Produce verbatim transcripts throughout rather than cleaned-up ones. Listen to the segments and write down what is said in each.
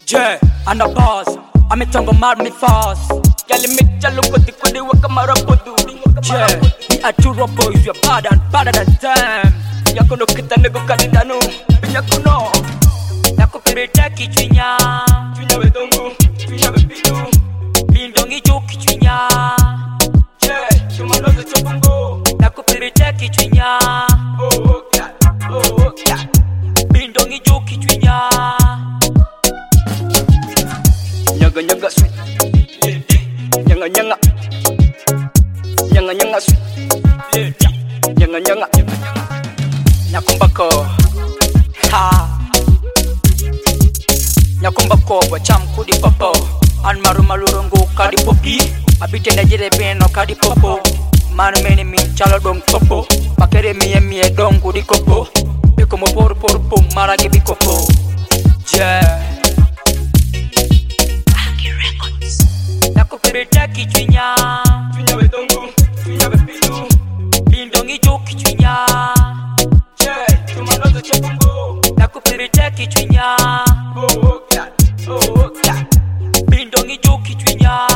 Yeah, and a boss. I'm a tongue mad me fast. Yali me jalo kodi kodi waka marapodu. Yeah, we are two boys. You're bad and badder than them. Yakono kita nego kadidano. Yakono. Yako pireta kichunya. Chunya betongo. Chunya bepidu. Bindongi joki chunya. Yeah, chumano se chobongo. Yako pireta kichunya. Oh oh yeah, oh oh yeah. Bindongi joki chunya. Nyaga nyaga sweet, nyanga nyanga, nyanga nyanga sweet, nyanga nyanga, nyakumbako, ha, nyakumbako wacham kudi popo, an maru malurungu kadi popi, abite najere beno kadi popo, manu meni mi chalo dong popo, makere miye miye dong kudi kopo, beko mo poru poru pum maragi bikopo, yeah. Pireta kichunya, chunya betongo, chunya bepidu, bindongi joki chunya. Yeah, chumano se chobongo. Naku pireta kichunya, oh oh yeah, oh oh yeah. Bindongi joki chunya.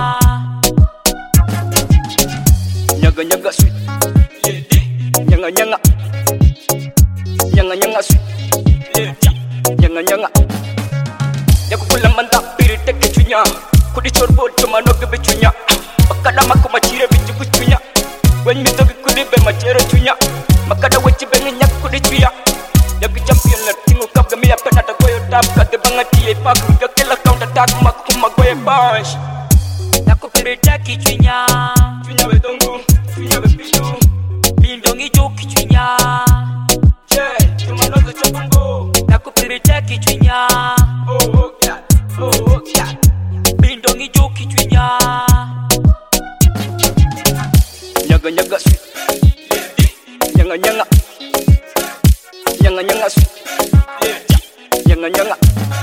Nyaga nyaga sweet, nyanga nyanga, nyanga nyanga sweet, nyanga nyanga. Yaku pulang mantap pireta kichunya. Kudi chorbo chumano ke bichunya. Makada maku machire bichu kuchunya. When me toki kudi be machere chunya. Makada wechi bengi nyak kudi chuya. Yaku champion la tingu kap gami apa nata goyo tap. Kade banga tiye paku ga kila counter attack maku kuma goye punch. Yaku pireta kichunya. Chunya betongo, chunya bepidu. Bindongi joki chunya. Yeah, chumano se chobongo. Yaku pireta kichunya. Oh oh yeah, oh oh yeah. Bindongi joki chunya. Nyaga nyaga sweet, nyanga nyanga, nyanga nyanga sweet, nyanga nyanga.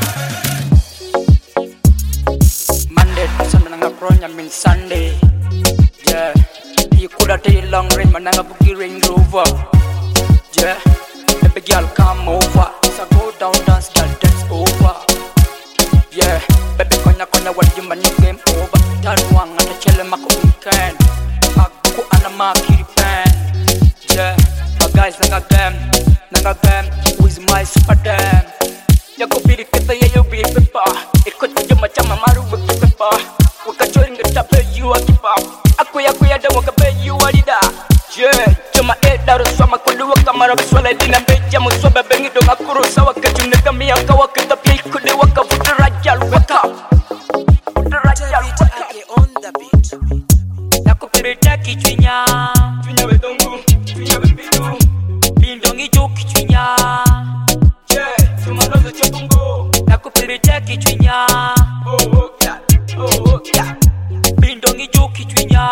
Monday to Sunday nanga kronya min Sunday. Yeah, you coulda take long range mananga bugi Range Rover. Yeah, baby girl come over, so go down dance girl dance over. Yeah, baby konya konya what you man you game over. Dan wang ata chele mako weekend. Aku ana makiri pen. Yeah, but guys naga them, naga them. Who is my super damn? Yaku piri kita ya yo bi pepa. Ikut je macam maru bagi pepa. Waka join ngeta pe you akipa. Aku ya aku ya da waka pe you alida. Yeah, cuma eh daru sama kulu waka mara biswala dina beja muswa bengi dong aku rosa waka junne kami yang kawa kita pi kule waka futu rajal waka. Pireta kichunya, chunya betongo, chunya bepidu, bindongi joki chunya. Yeah, chumano se chobongo. Naku pireta kichunya, oh oh yeah, oh oh yeah. Bindongi joki chunya.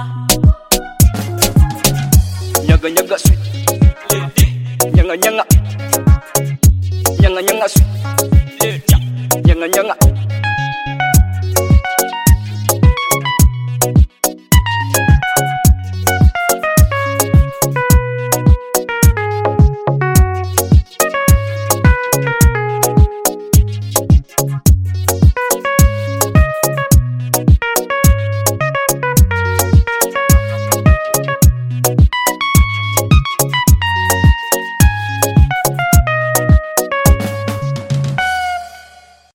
Nyaga nyaga sweet, nyanga nyanga, nyanga nyanga sweet, nyanga nyanga.